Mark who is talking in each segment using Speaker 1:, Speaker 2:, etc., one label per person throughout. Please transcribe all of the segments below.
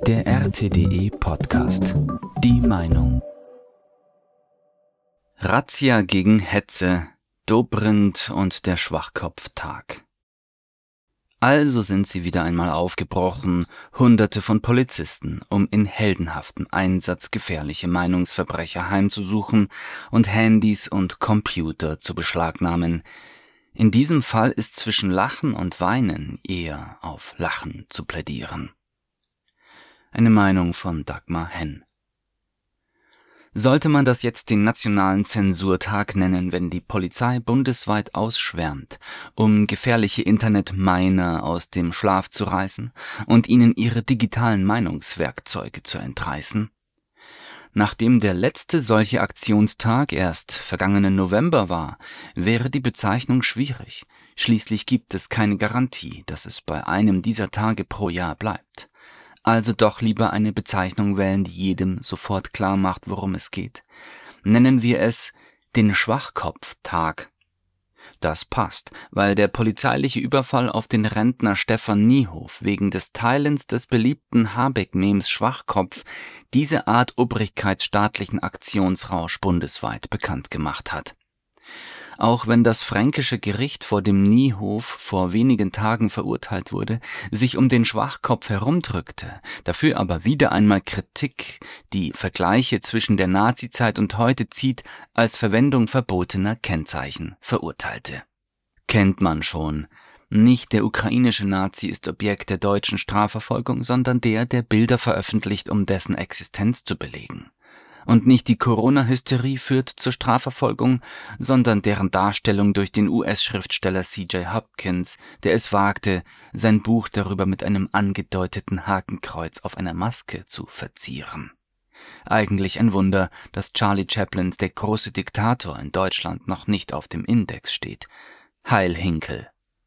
Speaker 1: Der RTDE Podcast. Die Meinung. Razzia gegen Hetze, Dobrindt und der Schwachkopftag. Also sind sie wieder einmal aufgebrochen, Hunderte von Polizisten, um in heldenhaftem Einsatz gefährliche Meinungsverbrecher heimzusuchen und Handys und Computer zu beschlagnahmen. In diesem Fall ist zwischen Lachen und Weinen eher auf Lachen zu plädieren. Eine Meinung von Dagmar Henn. Sollte man das jetzt den nationalen Zensurtag nennen, wenn die Polizei bundesweit ausschwärmt, um gefährliche Internetminer aus dem Schlaf zu reißen und ihnen ihre digitalen Meinungswerkzeuge zu entreißen? Nachdem der letzte solche Aktionstag erst vergangenen November war, wäre die Bezeichnung schwierig. Schließlich gibt es keine Garantie, dass es bei einem dieser Tage pro Jahr bleibt. Also doch lieber eine Bezeichnung wählen, die jedem sofort klar macht, worum es geht. Nennen wir es den Schwachkopftag. Das passt, weil der polizeiliche Überfall auf den Rentner Stefan Niehoff wegen des Teilens des beliebten Habeck-Memes Schwachkopf diese Art obrigkeitsstaatlichen Aktionsrausch bundesweit bekannt gemacht hat. Auch wenn das fränkische Gericht, vor dem Niehoff vor wenigen Tagen verurteilt wurde, sich um den Schwachkopf herumdrückte, dafür aber wieder einmal Kritik, die Vergleiche zwischen der Nazizeit und heute zieht, als Verwendung verbotener Kennzeichen verurteilte. Kennt man schon. Nicht der ukrainische Nazi ist Objekt der deutschen Strafverfolgung, sondern der Bilder veröffentlicht, um dessen Existenz zu belegen. Und nicht die Corona-Hysterie führt zur Strafverfolgung, sondern deren Darstellung durch den US-Schriftsteller C.J. Hopkins, der es wagte, sein Buch darüber mit einem angedeuteten Hakenkreuz auf einer Maske zu verzieren. Eigentlich ein Wunder, dass Charlie Chaplins Der große Diktator in Deutschland noch nicht auf dem Index steht. Heil Hinkel.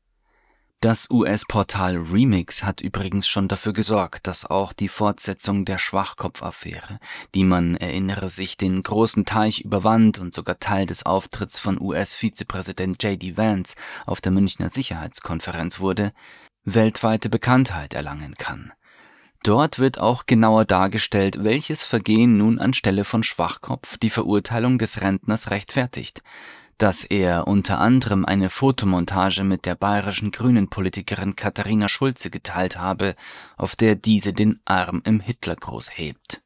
Speaker 1: Das US-Portal Remix hat übrigens schon dafür gesorgt, dass auch die Fortsetzung der Schwachkopf-Affäre, die man, erinnere sich, den großen Teich überwand und sogar Teil des Auftritts von US-Vizepräsident J.D. Vance auf der Münchner Sicherheitskonferenz wurde, weltweite Bekanntheit erlangen kann. Dort wird auch genauer dargestellt, welches Vergehen nun anstelle von Schwachkopf die Verurteilung des Rentners rechtfertigt. Dass er unter anderem eine Fotomontage mit der bayerischen Grünen-Politikerin Katharina Schulze geteilt habe, auf der diese den Arm im Hitlergruß hebt.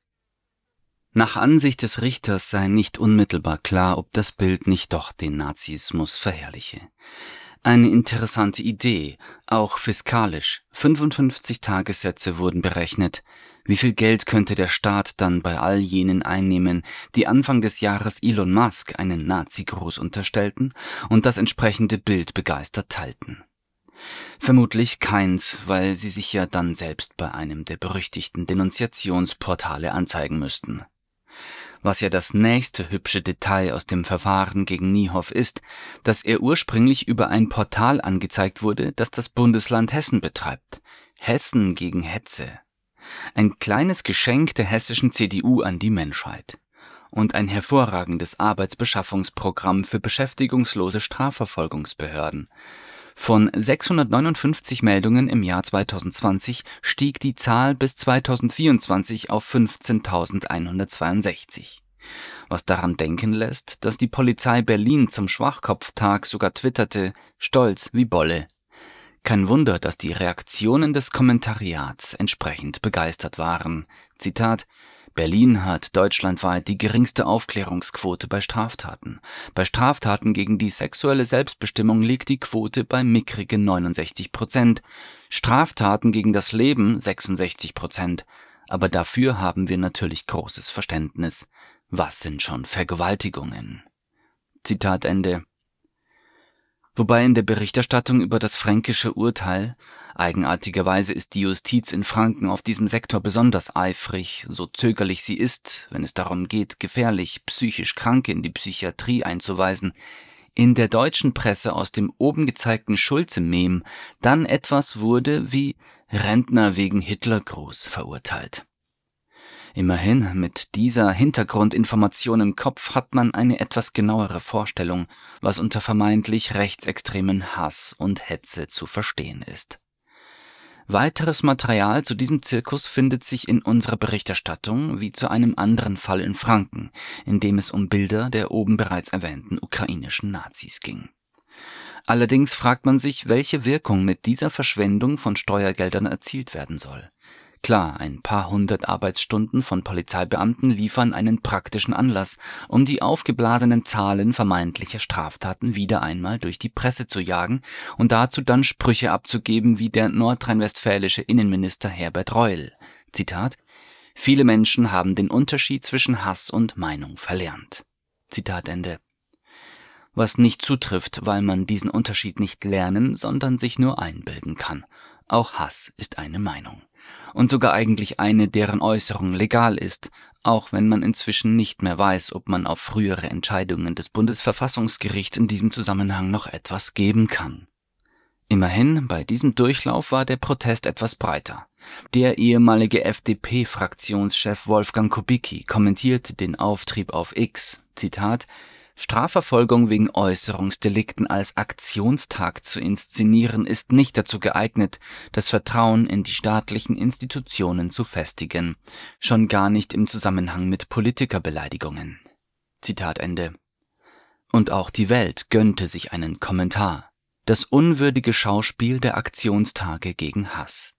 Speaker 1: Nach Ansicht des Richters sei nicht unmittelbar klar, ob das Bild nicht doch den Nazismus verherrliche. Eine interessante Idee, auch fiskalisch. 55 Tagessätze wurden berechnet. Wie viel Geld könnte der Staat dann bei all jenen einnehmen, die Anfang des Jahres Elon Musk einen Nazi-Gruß unterstellten und das entsprechende Bild begeistert teilten? Vermutlich keins, weil sie sich ja dann selbst bei einem der berüchtigten Denunziationsportale anzeigen müssten. Was ja das nächste hübsche Detail aus dem Verfahren gegen Niehoff ist, dass er ursprünglich über ein Portal angezeigt wurde, das das Bundesland Hessen betreibt. Hessen gegen Hetze. Ein kleines Geschenk der hessischen CDU an die Menschheit. Und ein hervorragendes Arbeitsbeschaffungsprogramm für beschäftigungslose Strafverfolgungsbehörden. Von 659 Meldungen im Jahr 2020 stieg die Zahl bis 2024 auf 15.162. Was daran denken lässt, dass die Polizei Berlin zum Schwachkopftag sogar twitterte, stolz wie Bolle. Kein Wunder, dass die Reaktionen des Kommentariats entsprechend begeistert waren. Zitat: Berlin hat deutschlandweit die geringste Aufklärungsquote bei Straftaten. Bei Straftaten gegen die sexuelle Selbstbestimmung liegt die Quote bei mickrigen 69%, Straftaten gegen das Leben 66%. Aber dafür haben wir natürlich großes Verständnis. Was sind schon Vergewaltigungen? Zitat Ende. Wobei in der Berichterstattung über das fränkische Urteil, eigenartigerweise ist die Justiz in Franken auf diesem Sektor besonders eifrig, so zögerlich sie ist, wenn es darum geht, gefährlich psychisch Kranke in die Psychiatrie einzuweisen, in der deutschen Presse aus dem oben gezeigten Schulze-Meme dann etwas wurde wie Rentner wegen Hitlergruß verurteilt. Immerhin, mit dieser Hintergrundinformation im Kopf hat man eine etwas genauere Vorstellung, was unter vermeintlich rechtsextremen Hass und Hetze zu verstehen ist. Weiteres Material zu diesem Zirkus findet sich in unserer Berichterstattung wie zu einem anderen Fall in Franken, in dem es um Bilder der oben bereits erwähnten ukrainischen Nazis ging. Allerdings fragt man sich, welche Wirkung mit dieser Verschwendung von Steuergeldern erzielt werden soll. Klar, ein paar hundert Arbeitsstunden von Polizeibeamten liefern einen praktischen Anlass, um die aufgeblasenen Zahlen vermeintlicher Straftaten wieder einmal durch die Presse zu jagen und dazu dann Sprüche abzugeben wie der nordrhein-westfälische Innenminister Herbert Reul. Zitat: Viele Menschen haben den Unterschied zwischen Hass und Meinung verlernt. Zitat Ende. Was nicht zutrifft, weil man diesen Unterschied nicht lernen, sondern sich nur einbilden kann. Auch Hass ist eine Meinung. Und sogar eigentlich eine, deren Äußerung legal ist, auch wenn man inzwischen nicht mehr weiß, ob man auf frühere Entscheidungen des Bundesverfassungsgerichts in diesem Zusammenhang noch etwas geben kann. Immerhin, bei diesem Durchlauf war der Protest etwas breiter. Der ehemalige FDP-Fraktionschef Wolfgang Kubicki kommentierte den Auftrieb auf X, Zitat: Strafverfolgung wegen Äußerungsdelikten als Aktionstag zu inszenieren, ist nicht dazu geeignet, das Vertrauen in die staatlichen Institutionen zu festigen, schon gar nicht im Zusammenhang mit Politikerbeleidigungen. Zitat Ende. Und auch die Welt gönnte sich einen Kommentar: Das unwürdige Schauspiel der Aktionstage gegen Hass.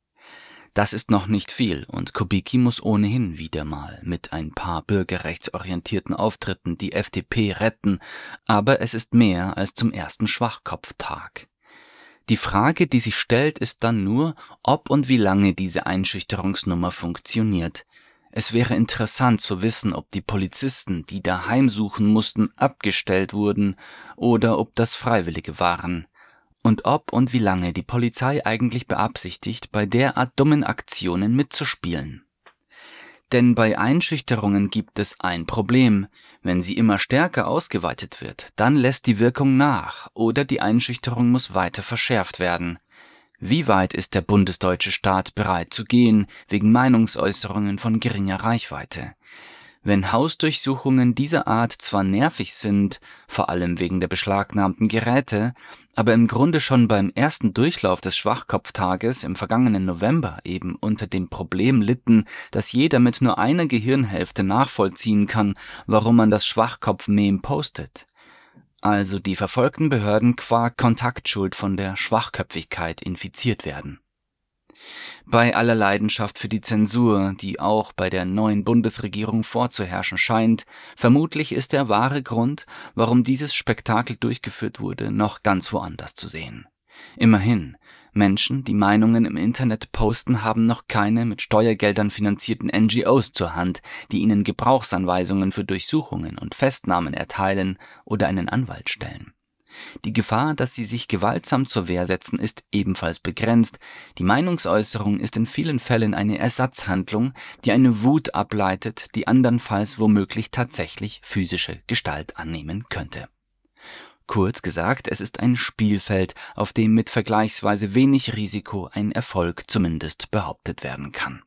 Speaker 1: Das ist noch nicht viel und Kubicki muss ohnehin wieder mal mit ein paar bürgerrechtsorientierten Auftritten die FDP retten, aber es ist mehr als zum ersten Schwachkopftag. Die Frage, die sich stellt, ist dann nur, ob und wie lange diese Einschüchterungsnummer funktioniert. Es wäre interessant zu wissen, ob die Polizisten, die da heimsuchen mussten, abgestellt wurden oder ob das Freiwillige waren. Und ob und wie lange die Polizei eigentlich beabsichtigt, bei derart dummen Aktionen mitzuspielen. Denn bei Einschüchterungen gibt es ein Problem: Wenn sie immer stärker ausgeweitet wird, dann lässt die Wirkung nach oder die Einschüchterung muss weiter verschärft werden. Wie weit ist der bundesdeutsche Staat bereit zu gehen, wegen Meinungsäußerungen von geringer Reichweite? Wenn Hausdurchsuchungen dieser Art zwar nervig sind, vor allem wegen der beschlagnahmten Geräte, aber im Grunde schon beim ersten Durchlauf des Schwachkopftages im vergangenen November eben unter dem Problem litten, dass jeder mit nur einer Gehirnhälfte nachvollziehen kann, warum man das Schwachkopf-Meme postet. Also die verfolgten Behörden qua Kontaktschuld von der Schwachköpfigkeit infiziert werden. Bei aller Leidenschaft für die Zensur, die auch bei der neuen Bundesregierung vorzuherrschen scheint, vermutlich ist der wahre Grund, warum dieses Spektakel durchgeführt wurde, noch ganz woanders zu sehen. Immerhin, Menschen, die Meinungen im Internet posten, haben noch keine mit Steuergeldern finanzierten NGOs zur Hand, die ihnen Gebrauchsanweisungen für Durchsuchungen und Festnahmen erteilen oder einen Anwalt stellen. Die Gefahr, dass sie sich gewaltsam zur Wehr setzen, ist ebenfalls begrenzt. Die Meinungsäußerung ist in vielen Fällen eine Ersatzhandlung, die eine Wut ableitet, die andernfalls womöglich tatsächlich physische Gestalt annehmen könnte. Kurz gesagt, es ist ein Spielfeld, auf dem mit vergleichsweise wenig Risiko ein Erfolg zumindest behauptet werden kann,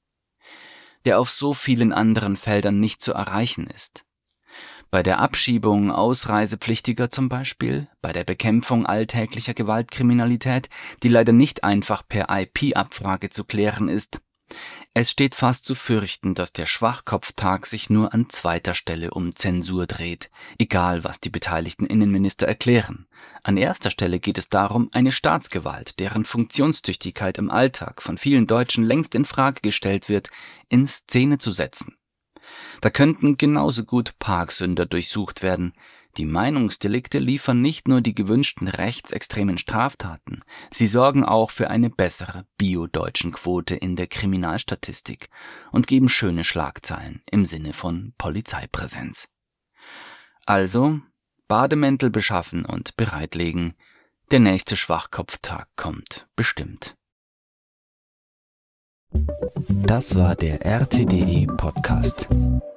Speaker 1: der auf so vielen anderen Feldern nicht zu erreichen ist. Bei der Abschiebung Ausreisepflichtiger zum Beispiel, bei der Bekämpfung alltäglicher Gewaltkriminalität, die leider nicht einfach per IP-Abfrage zu klären ist. Es steht fast zu fürchten, dass der Schwachkopftag sich nur an zweiter Stelle um Zensur dreht, egal was die beteiligten Innenminister erklären. An erster Stelle geht es darum, eine Staatsgewalt, deren Funktionstüchtigkeit im Alltag von vielen Deutschen längst in Frage gestellt wird, in Szene zu setzen. Da könnten genauso gut Parksünder durchsucht werden. Die Meinungsdelikte liefern nicht nur die gewünschten rechtsextremen Straftaten, sie sorgen auch für eine bessere Bio-Deutschen-Quote in der Kriminalstatistik und geben schöne Schlagzeilen im Sinne von Polizeipräsenz. Also, Bademäntel beschaffen und bereitlegen. Der nächste Schwachkopftag kommt bestimmt. Das war der RTDE Podcast.